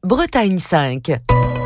Bretagne 5.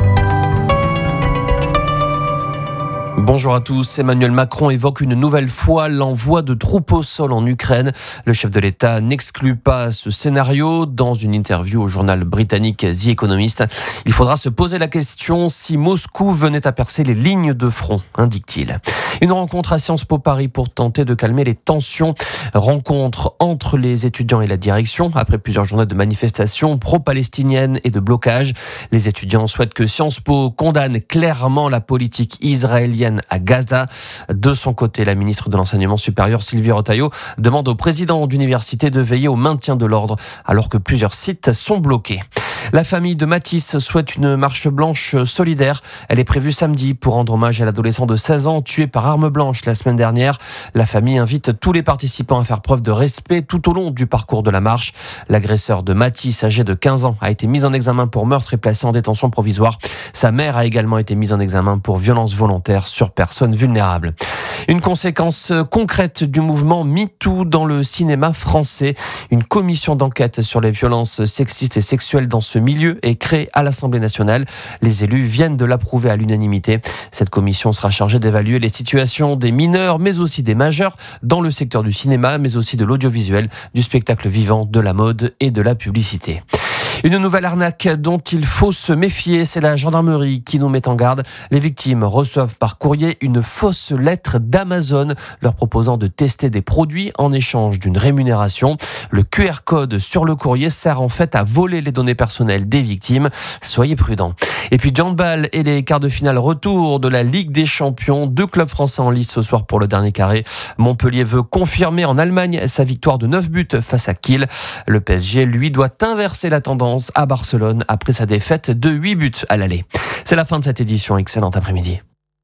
Bonjour à tous. Emmanuel Macron évoque une nouvelle fois l'envoi de troupes au sol en Ukraine. Le chef de l'État n'exclut pas ce scénario. Dans une interview au journal britannique The Economist, il faudra se poser la question si Moscou venait à percer les lignes de front, indique-t-il. Une rencontre à Sciences Po Paris pour tenter de calmer les tensions. Rencontre entre les étudiants et la direction après plusieurs journées de manifestations pro-palestiniennes et de blocage. Les étudiants souhaitent que Sciences Po condamne clairement la politique israélienne à Gaza. De son côté, la ministre de l'Enseignement supérieur, Sylvie Retailleau, demande au président d'université de veiller au maintien de l'ordre alors que plusieurs sites sont bloqués. La famille de Mathis souhaite une marche blanche solidaire. Elle est prévue samedi pour rendre hommage à l'adolescent de 16 ans tué par arme blanche la semaine dernière. La famille invite tous les participants à faire preuve de respect tout au long du parcours de la marche. L'agresseur de Mathis, âgé de 15 ans, a été mis en examen pour meurtre et placé en détention provisoire. Sa mère a également été mise en examen pour violence volontaire sur personnes vulnérables. Une conséquence concrète du mouvement MeToo dans le cinéma français. Une commission d'enquête sur les violences sexistes et sexuelles dans ce milieu est créée à l'Assemblée nationale. Les élus viennent de l'approuver à l'unanimité. Cette commission sera chargée d'évaluer les situations des mineurs, mais aussi des majeurs dans le secteur du cinéma, mais aussi de l'audiovisuel, du spectacle vivant, de la mode et de la publicité. Une nouvelle arnaque dont il faut se méfier, c'est la gendarmerie qui nous met en garde. Les victimes reçoivent par courrier une fausse lettre d'Amazon leur proposant de tester des produits en échange d'une rémunération. Le QR code sur le courrier sert en fait à voler les données personnelles des victimes. Soyez prudents. Et puis handball et les quarts de finale retour de la Ligue des Champions. 2 clubs français en lice ce soir pour le dernier carré. Montpellier veut confirmer en Allemagne sa victoire de 9 buts face à Kiel. Le PSG, lui, doit inverser la tendance à Barcelone après sa défaite de 8 buts à l'aller. C'est la fin de cette édition. Excellent après-midi.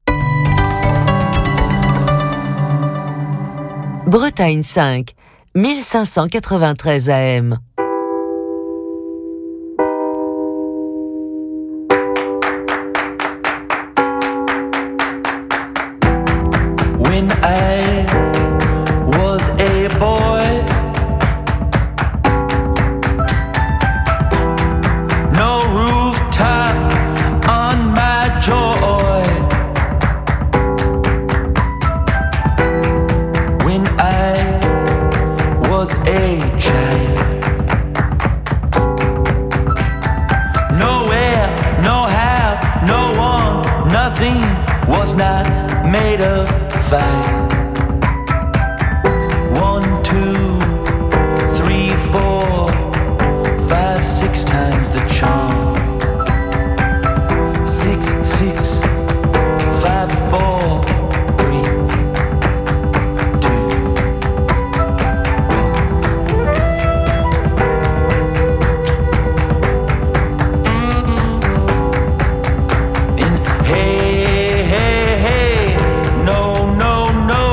Bretagne 5, 1593 AM. When I was a boy, no rooftop on my joy. When I was a child, nowhere, no how, no one, nothing was not made of fire. 1, 2, 3, 4, 5, 6 times the charm. 6, 6, 5, 4, 3, 2, 1. And hey, hey, hey, no, no, no.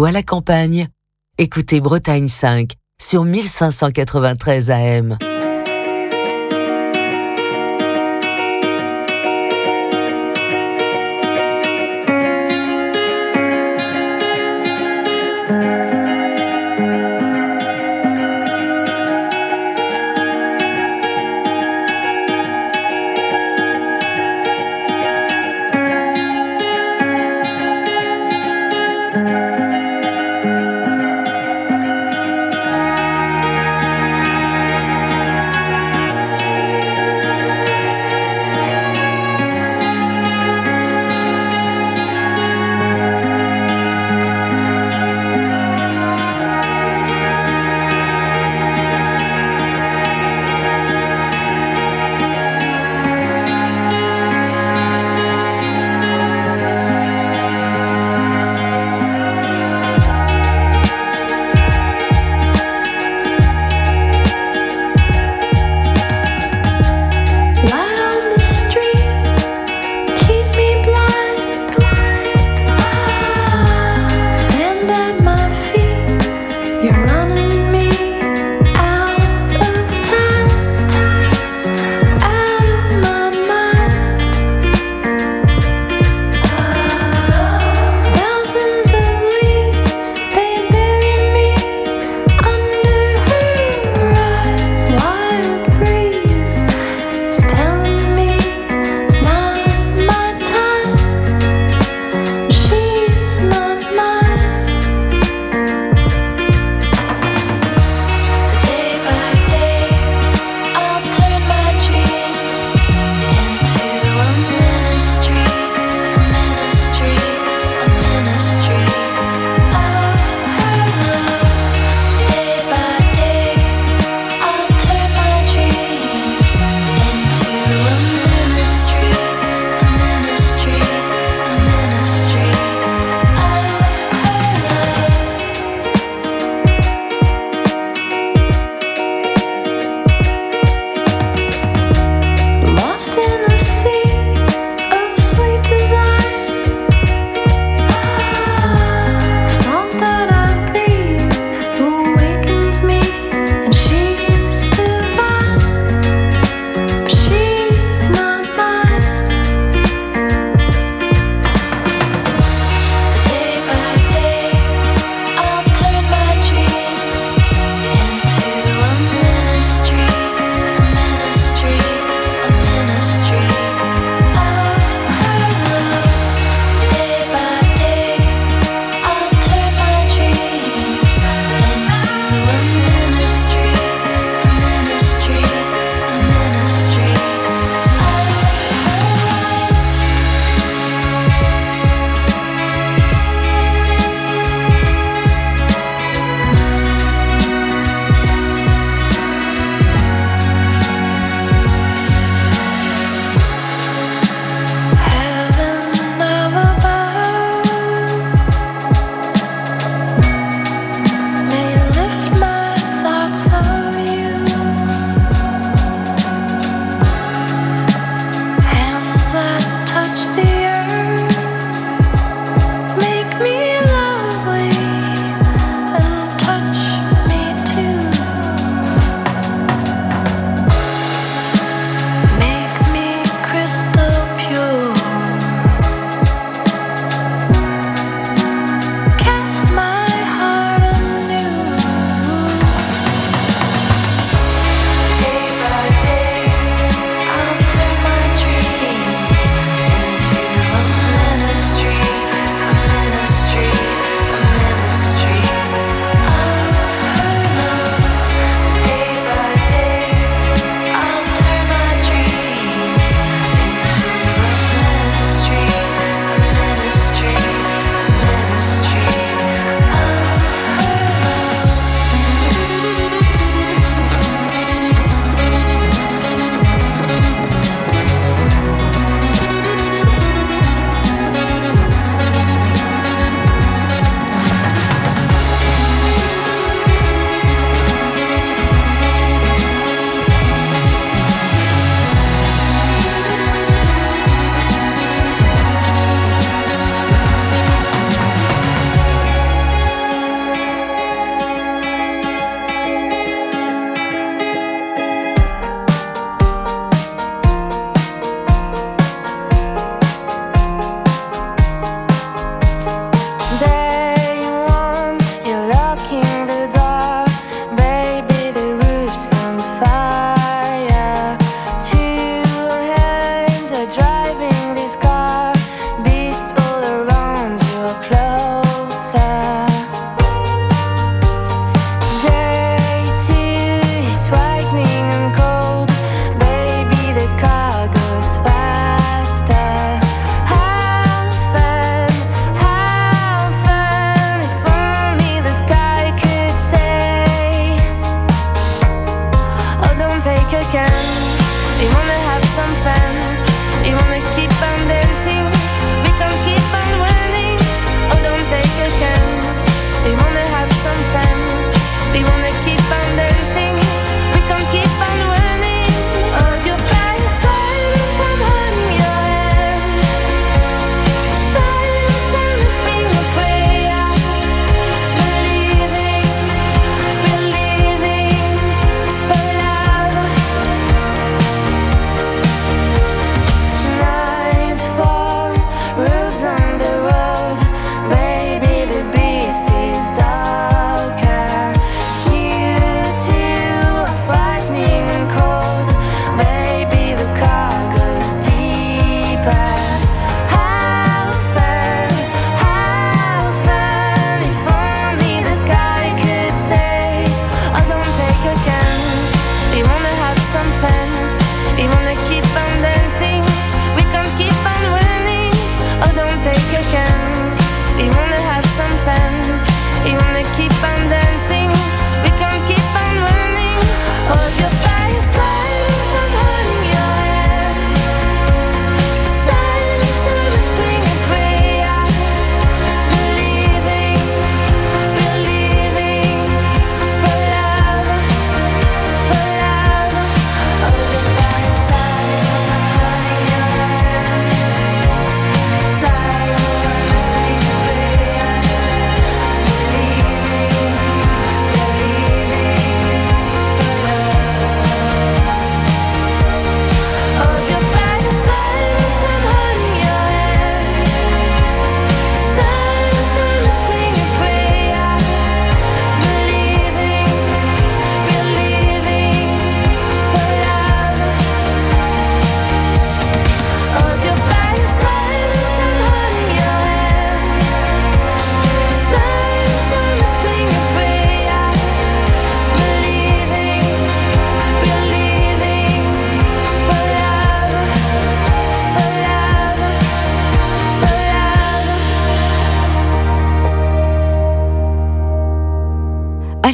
ou à la campagne, écoutez Bretagne 5 sur 1593 AM.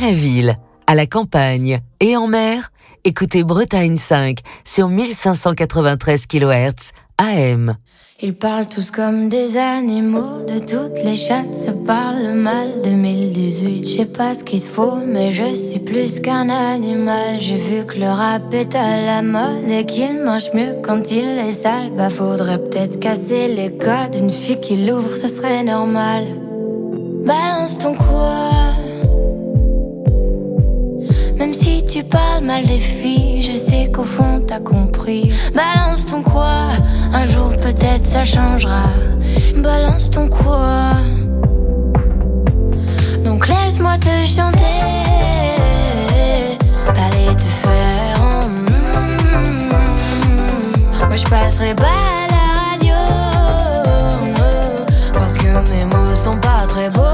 la ville, à la campagne et en mer, écoutez Bretagne 5 sur 1593 kHz AM. Ils parlent tous comme des animaux, de toutes les chattes, ça parle mal. 2018, je sais pas ce qu'il te faut, mais je suis plus qu'un animal. J'ai vu que le rap est à la mode et qu'il mange mieux quand il est sale. Bah faudrait peut-être casser les codes, une fille qui l'ouvre, ce serait normal. Balance ton quoi. Même si tu parles mal des filles, je sais qu'au fond t'as compris. Balance ton quoi, un jour peut-être ça changera. Balance ton quoi. Donc laisse-moi te chanter. Allez te faire en Moi je passerai pas à la radio, parce que mes mots sont pas très beaux.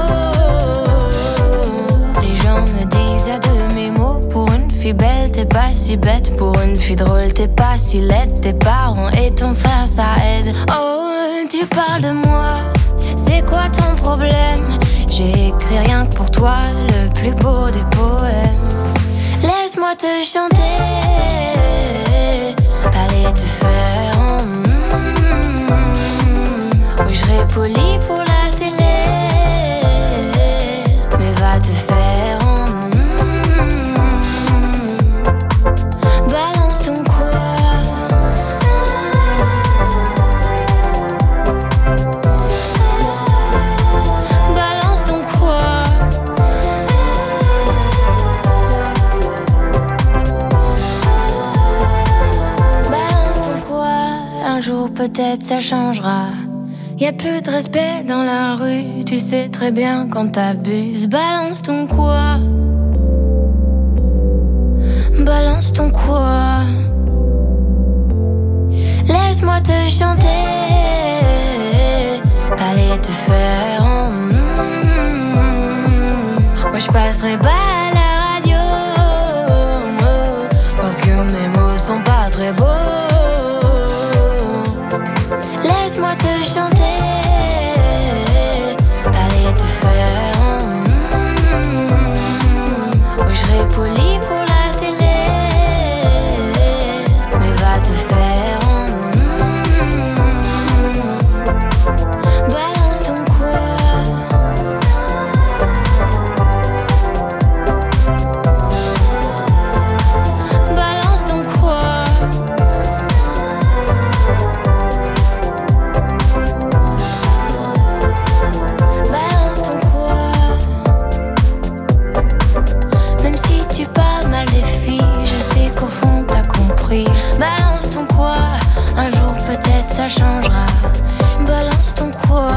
Les gens me disent à demi-mot. Pour une fille belle, t'es pas si bête. Pour une fille drôle, t'es pas si laide. Tes parents et ton frère, ça aide. Oh, tu parles de moi, c'est quoi ton problème? J'ai écrit rien que pour toi, le plus beau des poèmes. Laisse-moi te chanter. Allez te faire en Oui, je serai poli pour la télé, mais va te faire en Balance ton quoi. Balance ton quoi. Balance ton quoi. Un jour peut-être ça changera. Y'a plus de respect dans la rue, tu sais très bien quand t'abuses. Balance ton quoi. Balance ton quoi. Laisse-moi te chanter. Allez te faire en Moi je passerai pas à la radio, parce que mes mots sont pas très beaux. Laisse-moi te chanter. Allez te faire en Oui, je serai poli pour la télé, mais va te faire en Balance ton quoi. Balance ton quoi. Balance ton quoi. Même si tu parles mal des filles, je sais qu'au fond t'as compris. Balance ton quoi. Un jour peut-être ça changera. Balance ton quoi.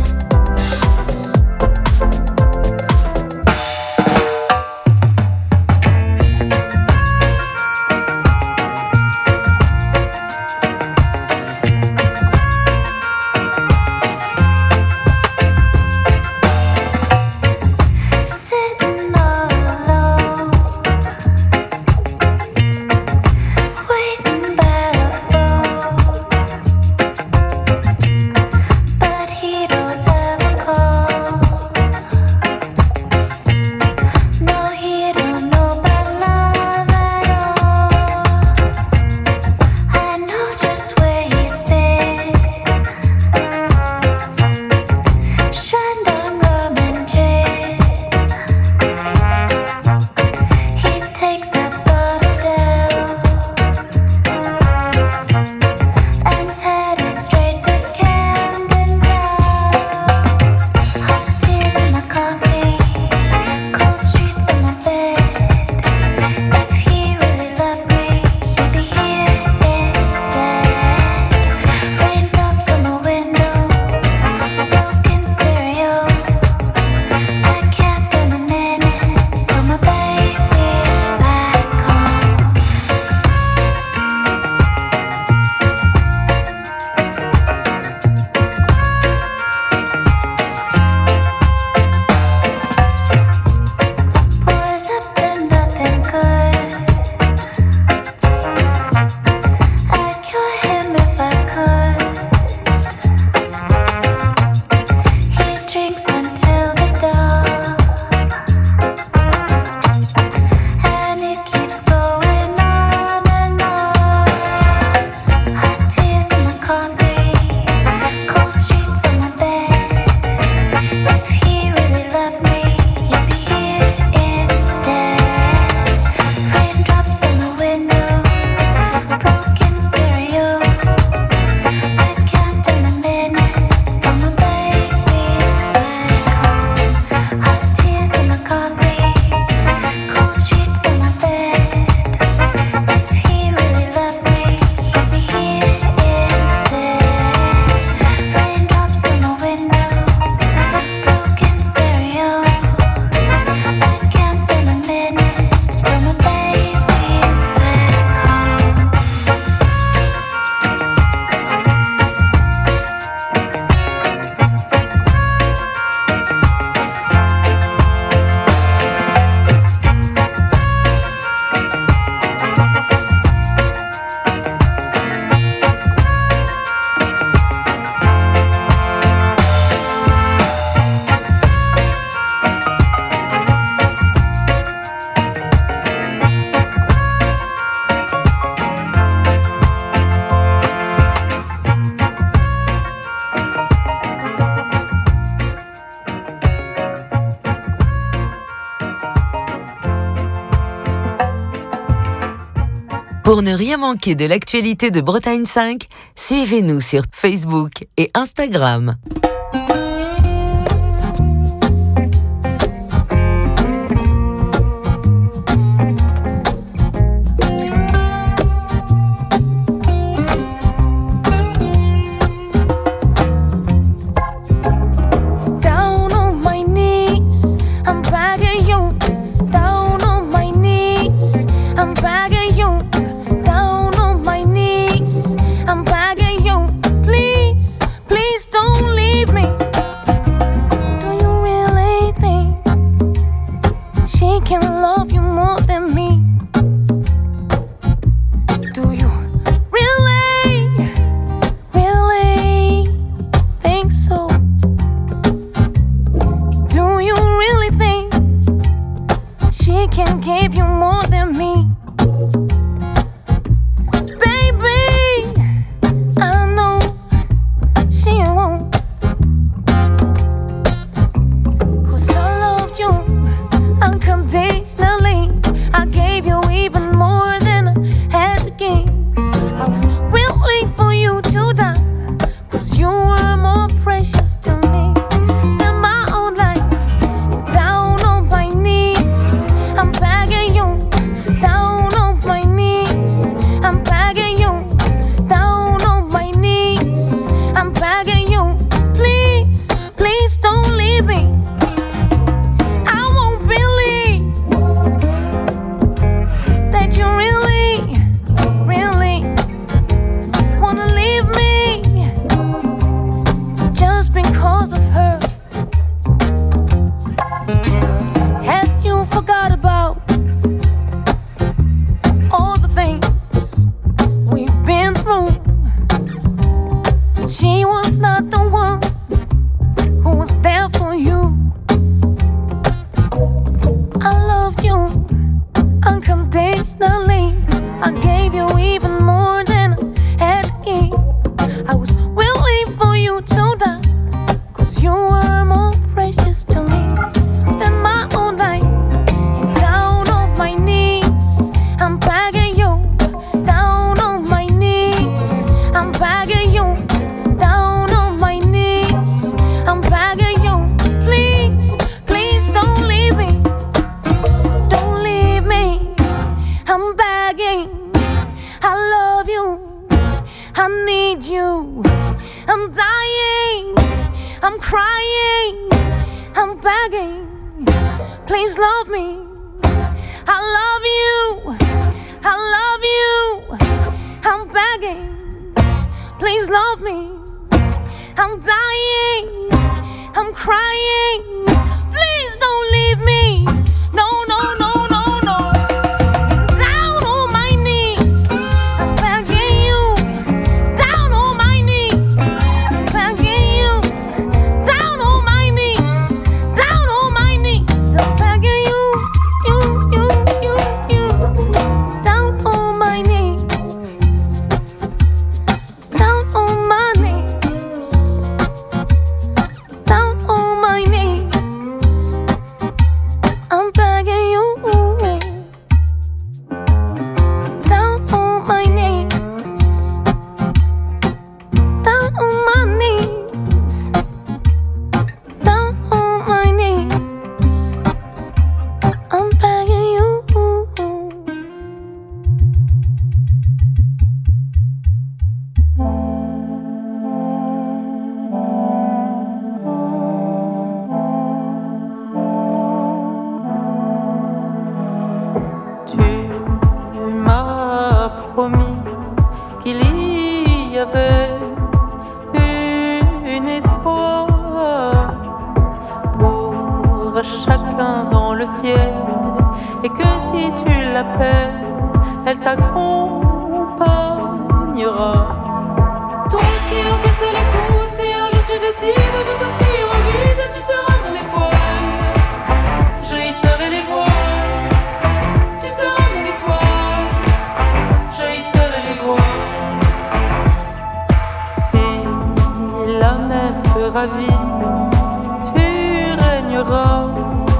Sitting all alone, waiting by the phone. Pour ne rien manquer de l'actualité de Bretagne 5, suivez-nous sur Facebook et Instagram.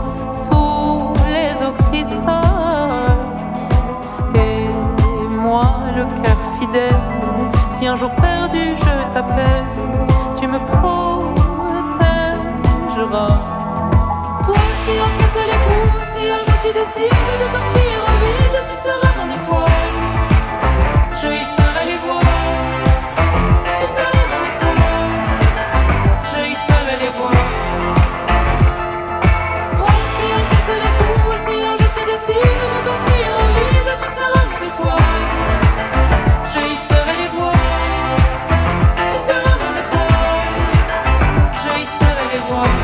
Sous les eaux cristal et moi peine, tu me protégeras. Toi qui encaisses les coups, si un jour tu décides de t'enfuir au vide, tu seras mon étoile. Je hisserai les voiles, tu seras mon étoile. Je hisserai les voiles. Toi qui encaisses les coups, si un jour tu décides de t'enfuir au vide, tu seras mon étoile. Je hisserai les voiles, tu seras mon étoile. Je hisserai les voiles.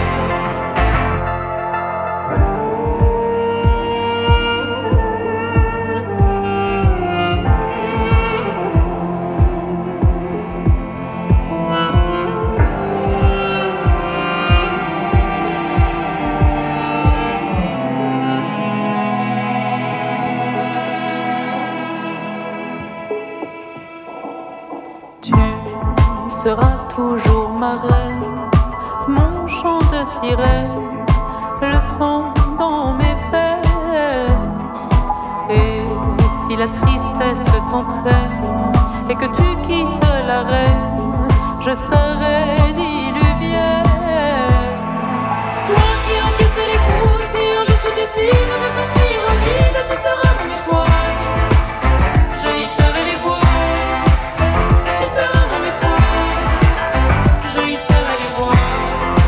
Tu seras toujours ma reine, mon chant de sirène, le son dans mes veines. Et si la tristesse t'entraîne et que tu quittes la reine, je serai diluvienne. Toi qui encaisses les coups, si un jour tu décides de t'enfuir au vide, tu seras mon étoile. Je hisserai les voiles, tu seras mon étoile. Je hisserai les voiles.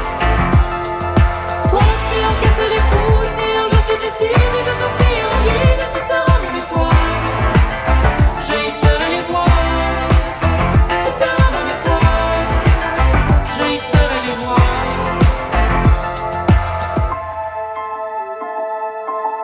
Toi qui encaisses les coups, si un jour tu décides de t'enfuir au vide, tu seras mon étoile. Je hisserai les voiles, tu seras mon étoile. Je hisserai les voiles.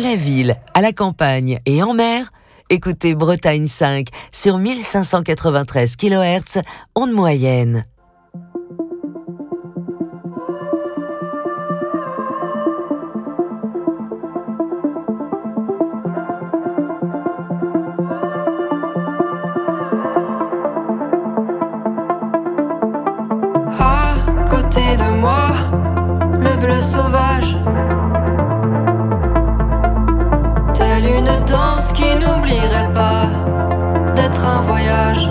la ville, à la campagne et en mer, écoutez Bretagne 5 sur 1593 kHz, onde moyenne. À côté de moi, le bleu sauvage, telle une danse qui n'oublierait pas d'être un voyage.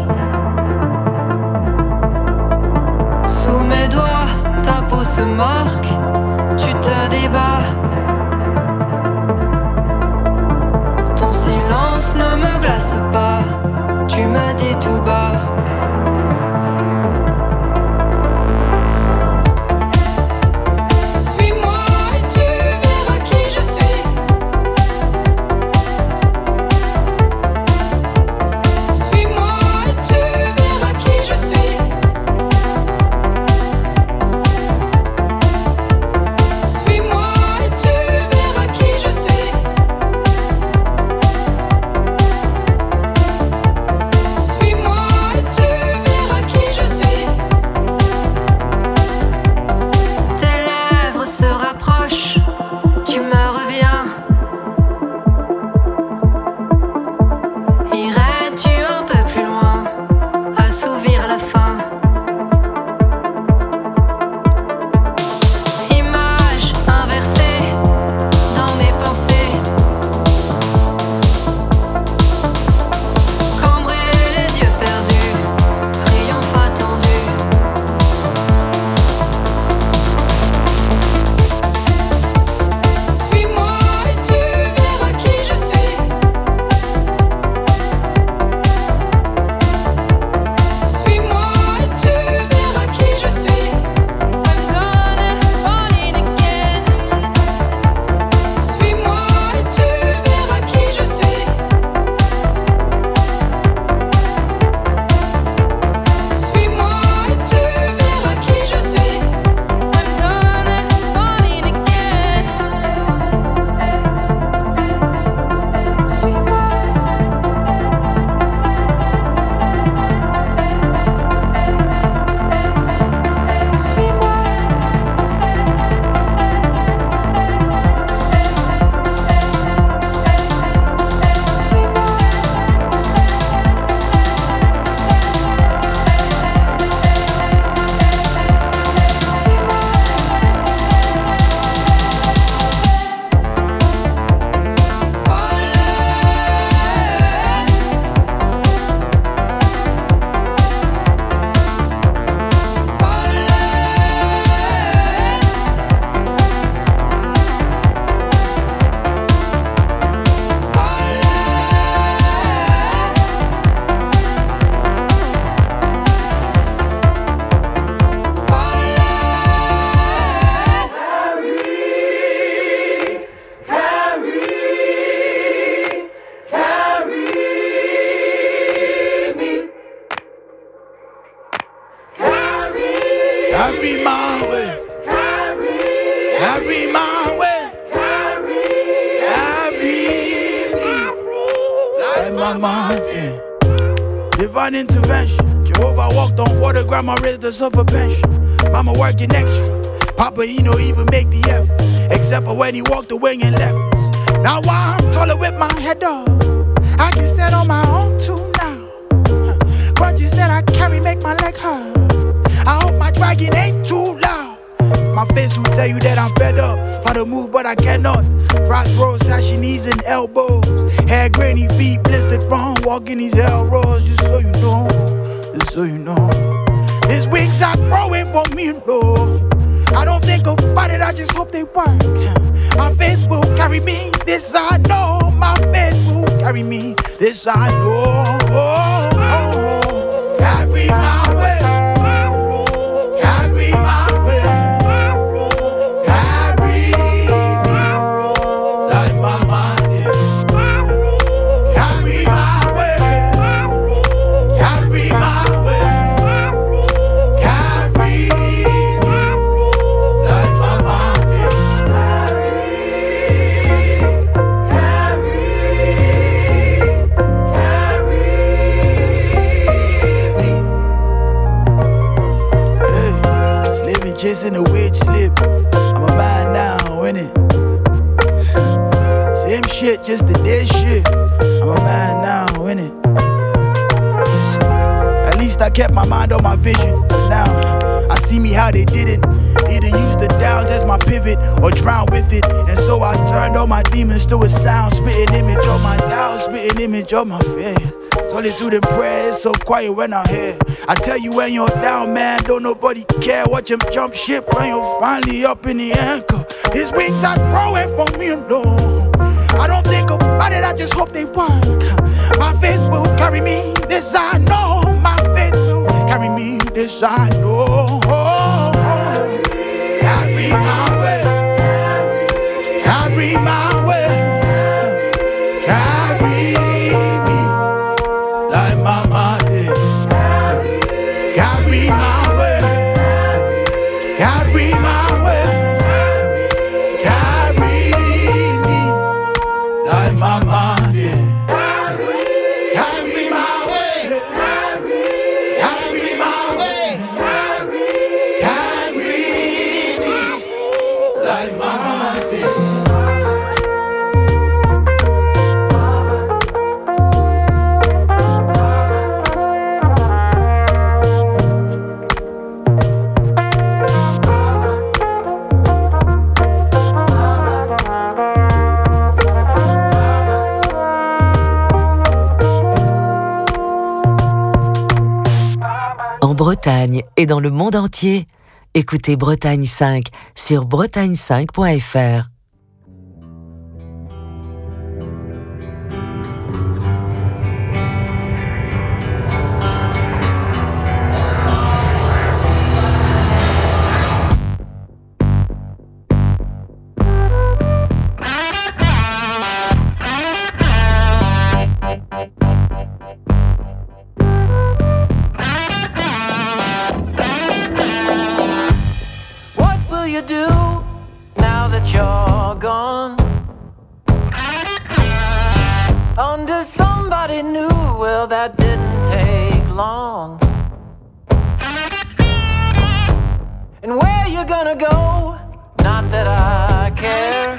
Sous mes doigts, ta peau se marque, tu te débats. Ton silence ne me glace pas, tu me dis tout bas. Divine intervention. Jehovah walked on water, grandma raised us up a pension. Mama working extra. Papa, he no even make the effort, except for when he walked away and left us. Now I'm taller with my head up. I can stand on my own too now. Grudges that I carry make my leg hurt. I hope my dragon ain't too loud. My face will tell you that I'm fed up. Try to move but I cannot. Rock bros, ashy knees and elbows. Hair grainy, feet blistered from walking these hell roads. Just so you know, just so you know. These wings are growing for me, Lord. I don't think about it, I just hope they work. My faith will carry me, this I know. My faith will carry me, this I know. Carry my way. Carry my way. Carry me like my mind is. Carry my way. Carry my way. Carry me like my mind is. listen to Wage slip. I'm a man now, innit? Same shit, just the day shit. I'm a man now, innit? At least I kept my mind on my vision. But now, I see me how they didn't. Either use the downs as my pivot or drown with it. And so I turned all my demons to a sound. Spitting image of my doubts, spitting image of my fears. Solitude and prayer is so quiet when I'm here. I tell you when you're down, man, don't nobody care. Watch them jump ship when you're finally up in the anchor. His wings are growing for me alone. I don't think about it, I just hope they work. My faith will carry me, this I know. My faith will carry me, this I know. Carry my way, carry my way, carry me like mama did. Carry my way, carry my way, carry me like mama did. Carry my way, carry my way, carry me like mama did. En Bretagne et dans le monde entier, écoutez Bretagne 5 sur bretagne5.fr. Do now that you're gone under somebody new? Well, that didn't take long. And where you gonna go? Not that I care.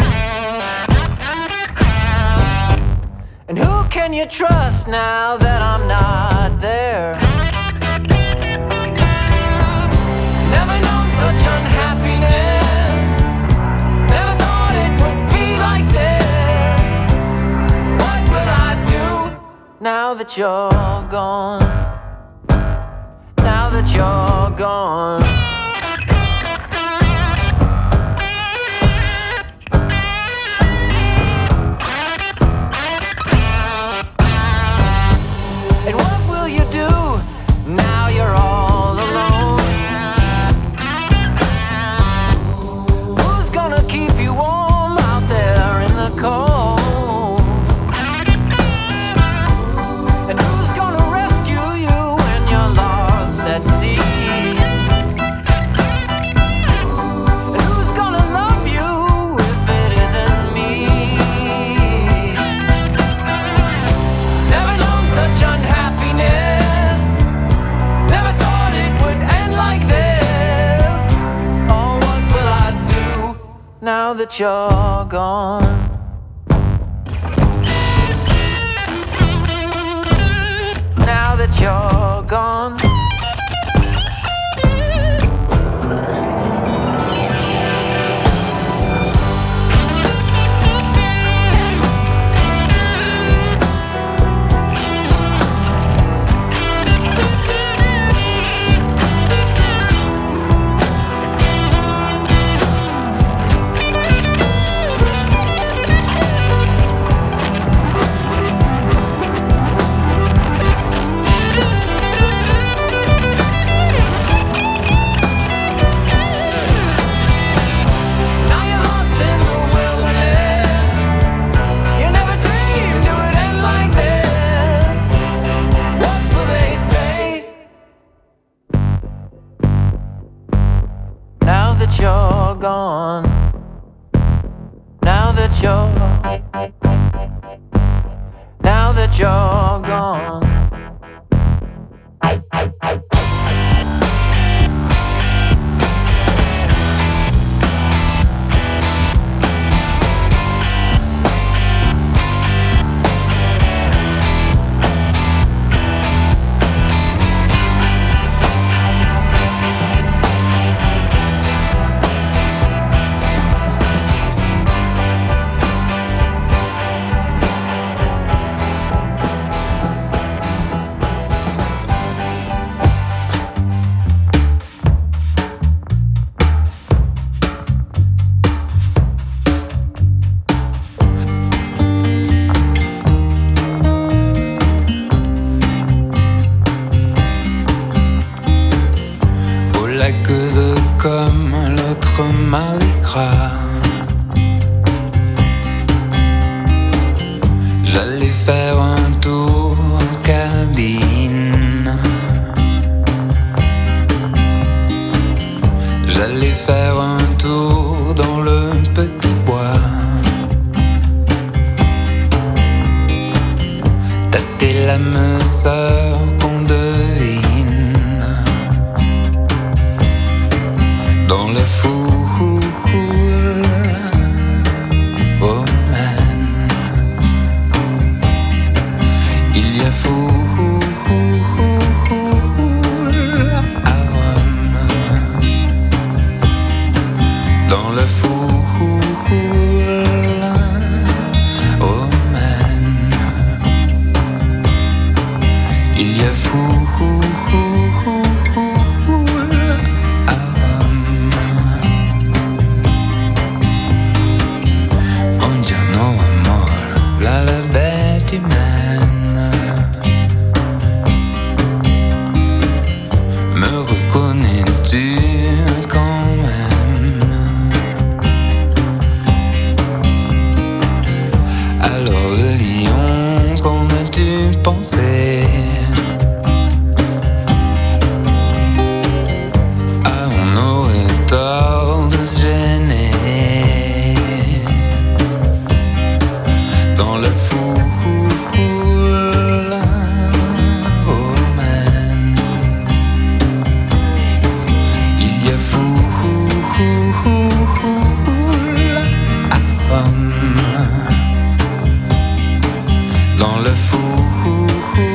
And who can you trust now that I'm not there? Never known such unhappiness. Never thought it would be like this. What will I do now that you're gone? Now that you're gone. And what will you do now you're all alone? Who's gonna keep you warm out there in the cold? And who's gonna rescue you when you're lost at sea? And who's gonna love you if it isn't me? Never known such unhappiness. Never thought it would end like this. Oh, what will I do now that you're gone? Now that you're gone. Now you're lost in the wilderness. You never dreamed it would end like this. What will they say now that you're gone? Now that you're gone. faire un tour en cabine. J'allais faire un tour dans le petit bois. Tâter l'âme sœur qu'on devine dans le foule romaine. Il y a foule à Rome. Dans le foule romaine. Il y a foule à Rome. Buongiorno amor, là la bête humaine. Me reconnais-tu quand même? Alors le lion, comme tu pensais? Ah, on aurait tort de se gêner dans le foule romaine. Il y a foule à Rome. Dans le foule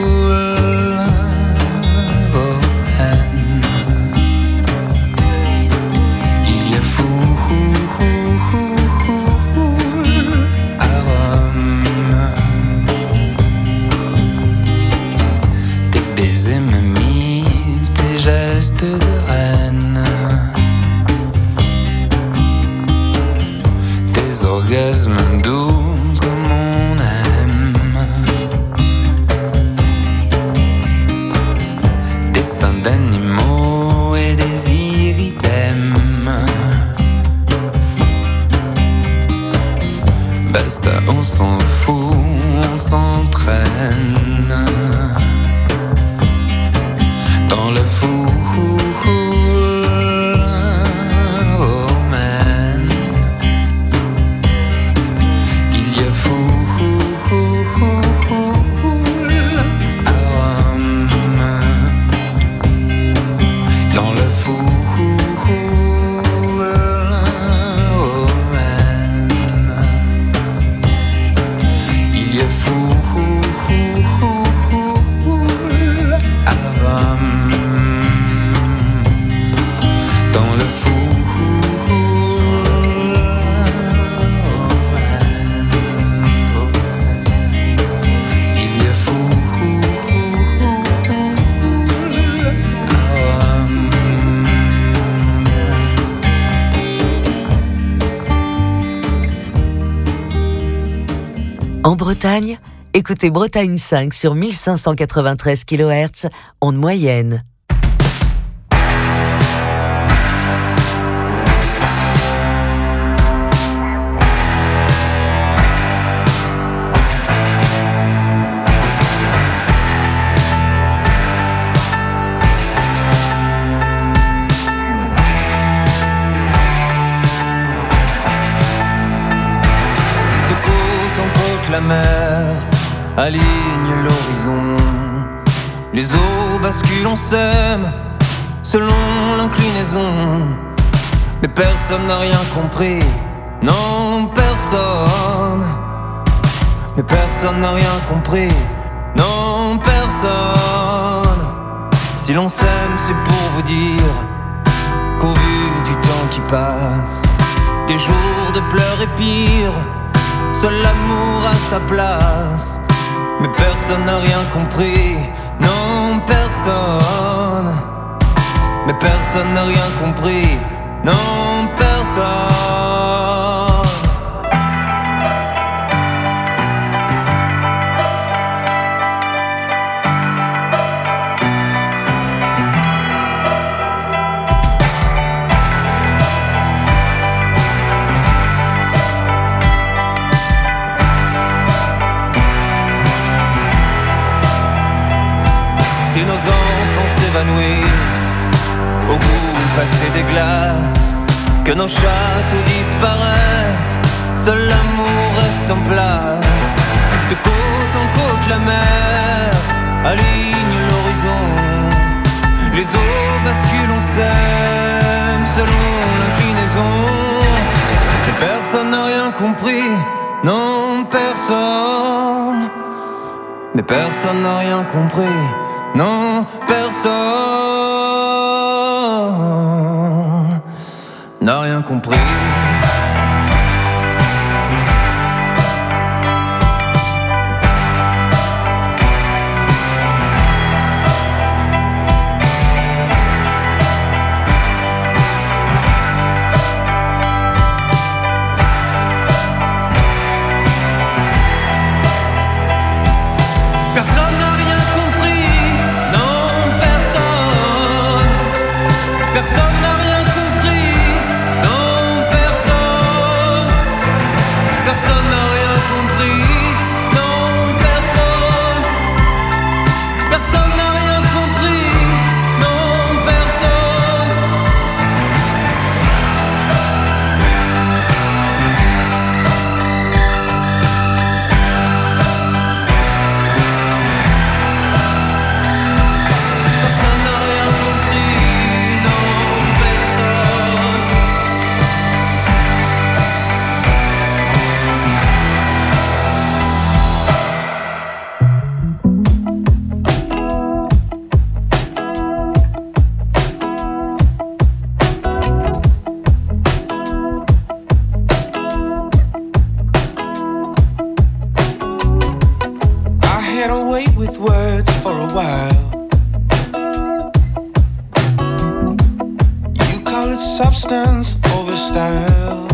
romaine. Il y a foule à Rome. Tes baisers me mis, tes gestes de reine, tes orgasmes doux comme on aime, destin d'animaux et des iridèmes. Basta, on s'en fout, on s'entraîne dans le foule romaine. Il y a foule à Rome. Dans le foule romaine. Il y a foule à Rome. Dans le foule romaine. Il y a foule à Rome. En Bretagne, écoutez Bretagne 5 sur 1593 kHz, onde moyenne. De côte entre la mer aligne l'horizon. Les eaux basculent, on sème selon l'inclinaison. Mais personne n'a rien compris, non personne. Mais personne n'a rien compris, non personne. Si l'on s'aime c'est pour vous dire qu'au vu du temps qui passe, des jours de pleurs et pire, seul l'amour a sa place. Mais personne n'a rien compris, non personne. Mais personne n'a rien compris, non personne. s'évanouissent au goût passé des glaces, que nos châteaux disparaissent, seul l'amour reste en place. De côte en côte la mer aligne l'horizon, les eaux basculent, on s'aime selon l'inclinaison. Mais personne n'a rien compris, non personne. Mais personne n'a rien compris, non personne n'a rien compris. Personne n'a rien compris, non personne. Personne n'a rien compris, non personne. Personne n'a rien compris, non personne. Personne n'a rien compris, non personne. Personne n'a rien compris, non personne. I had a way with words for a while. You call it substance over style.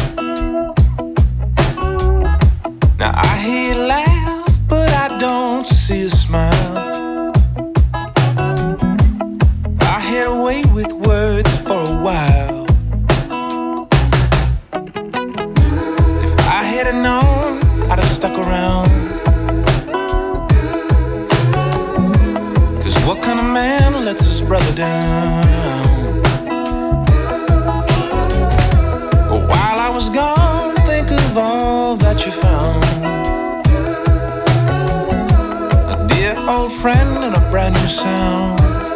Now I hear you laugh, but I don't see a smile. I had a way with words for a while. If I had known, I'd have stuck around. Cause what kind of man lets his brother down? Well, while I was gone, think of all that you found. A dear old friend and a brand new sound.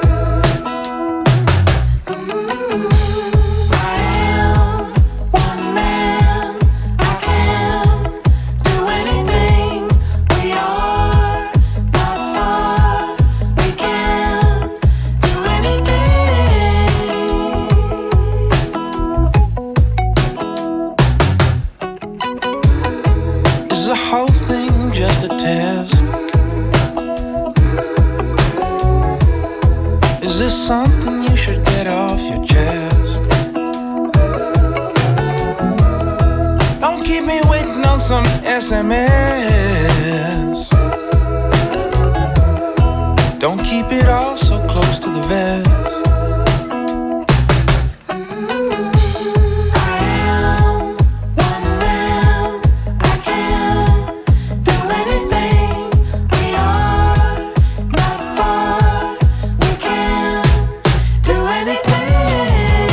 I am one man. I can do anything. We are not far. We can do anything. Is the whole thing just a test? Is this something you should get off your chest? Don't keep me waiting on some SMS. Don't keep it all so close to the vest. I am one man. I can do anything. We are not far. We can do anything.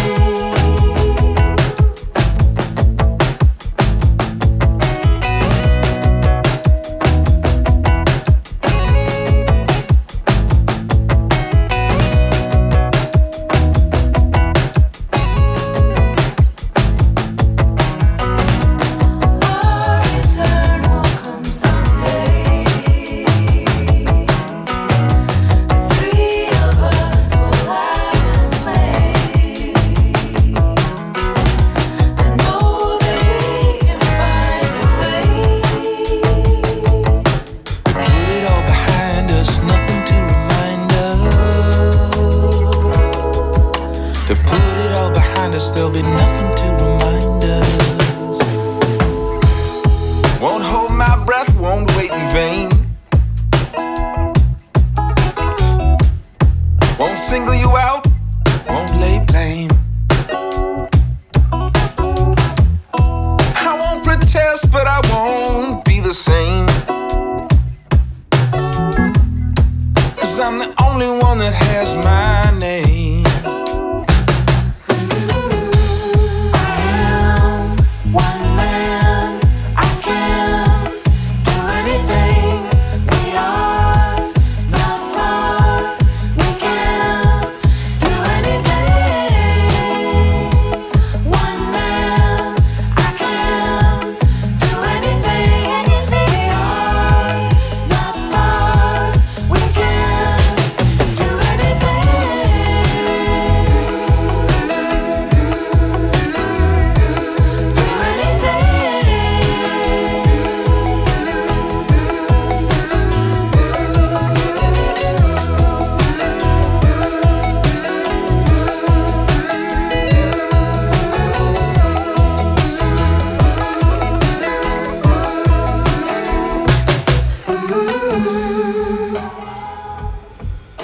I'm the only one that has my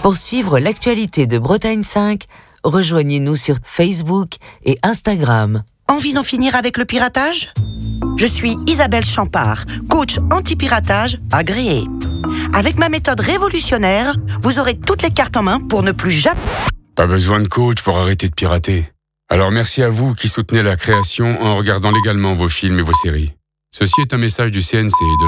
Pour suivre l'actualité de Bretagne 5, rejoignez-nous sur Facebook et Instagram. Envie d'en finir avec le piratage ? Je suis Isabelle Champard, coach anti-piratage agréée. Avec ma méthode révolutionnaire, vous aurez toutes les cartes en main pour ne plus jamais... Pas besoin de coach pour arrêter de pirater. Alors merci à vous qui soutenez la création en regardant légalement vos films et vos séries. Ceci est un message du CNC et de